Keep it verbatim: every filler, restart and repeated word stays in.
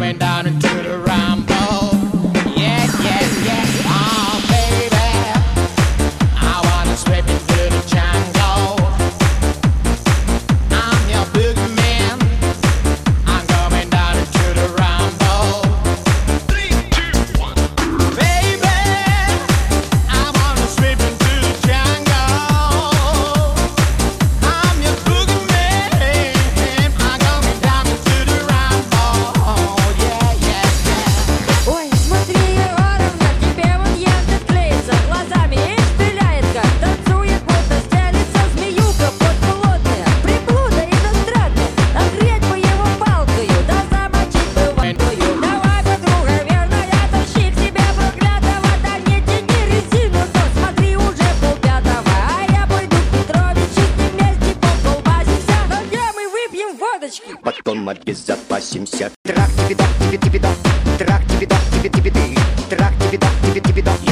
going down into the rumble. Yeah, yeah, yeah. Oh, baby, I wanna sweep into the jungle. I'm your boogeyman. I'm going down into the rumble. Three, two, one. Baby, I wanna sweep into the jungle. I'm your boogeyman. I'm going down into the rumble. Yeah, yeah, yeah. Ой, смотри, Егоровна, тебе вот Яндекс клеится, глазами и стреляет как, танцует, будто стелится змеюка подколодная, приблуда иностранная, нагреть бы его палкою, да замочить бы водою. Давай, подруга верная, тащи к себе проклятого, да не тяни резину, то смотри, уже полпятого, а я пойду к Петровичу, с ним вместе поколбасимся, но где мы выпьем водочки? Потом обезопасимся. Трак тебе док, тебе тебе док, трак тебе док, тебе тебе ты, трак тебе док, тебе тебе док.